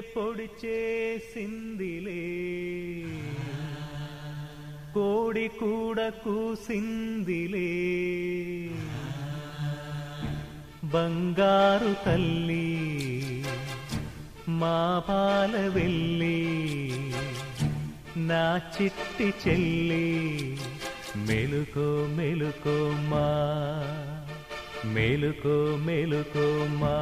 పొడి చేసిందిలే కోడి కూడా కూసిందిలే బంగారు తల్లి మా పాల వెళ్ళి నా చిట్టి చెల్లి మెలుకో మెలుకో మా మెలుకో మెలుకో మా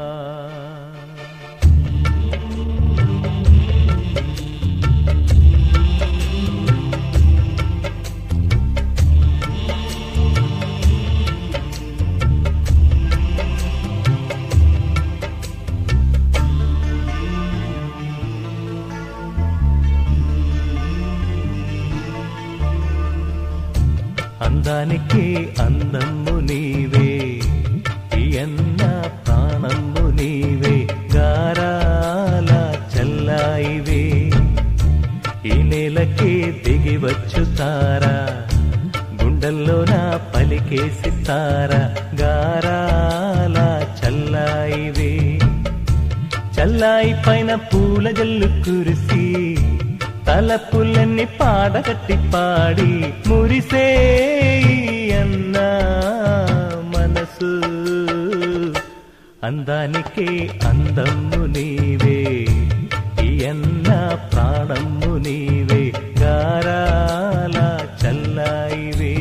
అందానికి అందమ్ము నీవే ఎన్న ప్రాణమ్ము నీవే గారాల చల్లాయివే ఈ నేలకి దిగి వచ్చుతారా గుండెల్లో నా పలికేసి తారా గారాల చల్లాయివే చల్లాయి పైన పూల జల్లు కురిసి తలపులన్నీ పాడగట్టి పాడి మురిసే అన్న మనసు అందానికి అందమ్ము నీవే ఈ అన్న ప్రాణమ్ము నీవే గారాల చల్లాయివే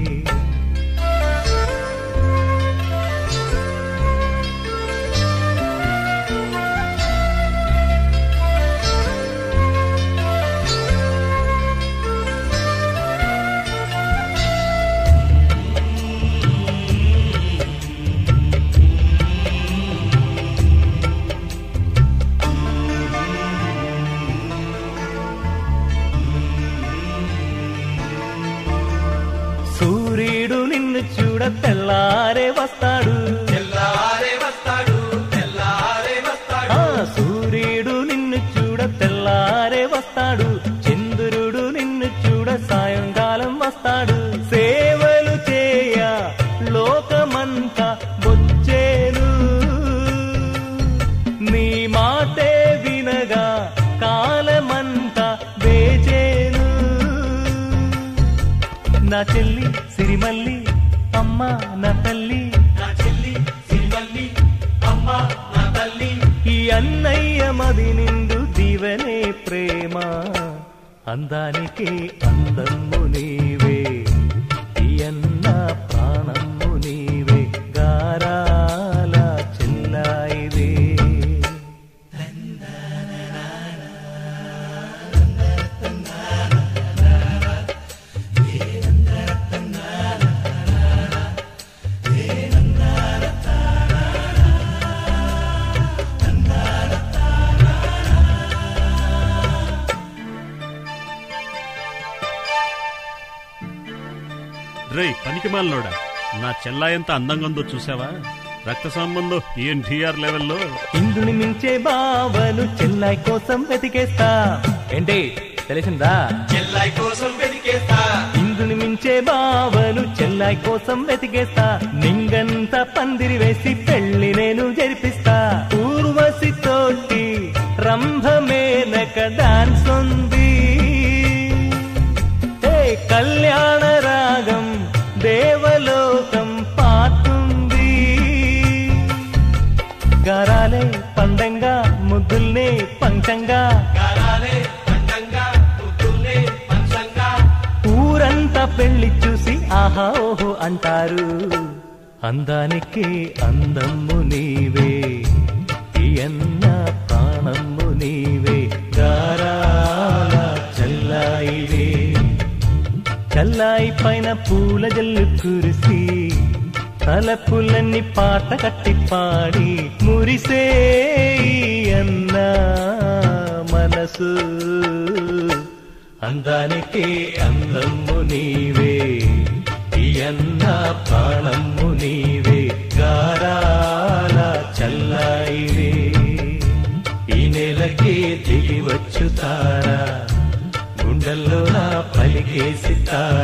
సూర్యుడు నిన్ను చూడ తెల్లారే వస్తాడు సూర్యుడు నిన్ను చూడ తెల్లారే వస్తాడు చంద్రుడు నిన్ను చూడ సాయంకాలం వస్తాడు సేవలు చేయ లోకమంతా వచ్చేను నీ మాటే వినగా కాలమంతా వేచేను నా చెల్లి సిరిమల్లి అమ్మ నా తల్లి ఈ అన్నయ్య మది నిండు దీవెనే ప్రేమ అందానికి అందమ్ము నీవే ఈ అన్న ప్రాణమ్ము నీవే గారాల చెల్లాయివే రై పనికిమాలనోడా నా చెల్లా ఎంత అందంగా ఉందో చూసావా రక్త సంబంధం ENTR లెవెల్లో ఇందుని మించే బావలు చెల్లాయి కోసం వెతికేస్తా ఏంటి తెలిసిందా చెల్లాయి కోసం వెతికేస్తా ఇందుని మించే బావలు చెల్లాయి కోసం వెతికేస్తా నింగంత పందిరి వేసి పెళ్లి నేను జరిపిస్తా ఊర్వశి తోటి రంభమేనక డాన్స్ ఉంది కళ్యాణ రాగం దేవలోకం పాతుంది గారాలే పండంగా ముద్దుల్నే పంచంగా ఊరంతా పెళ్లి చూసి ఆహా ఓహో అంటారు అందానికి అందమ్ము నీవే ఈ అన్న ప్రాణమ్ము నీవే గారాల చల్లాయివే చల్లాయి పైన పూల జల్లు కురిసి తలపులన్నీ పాట కట్టి పాడి మురిసే అన్న మనసు అందానికి అందమ్ము నీవే ఈ అన్న ప్రాణమ్ము నీవే గారాల చల్లాయివే ఈ నెలకి దిగి వచ్చుతారా గుండెల్లో నా పలికేసి తారా